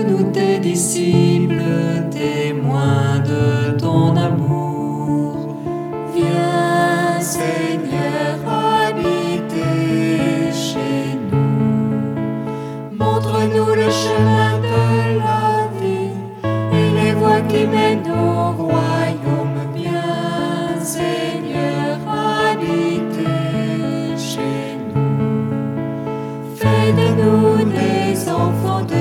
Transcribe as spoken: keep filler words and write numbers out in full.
nous tes disciples, témoins de ton amour. Viens, Seigneur, habiter chez nous. Montre-nous le chemin de la vie et les voies qui mènent au royaume. Viens, Seigneur, habiter chez nous. Fais de nous des enfants de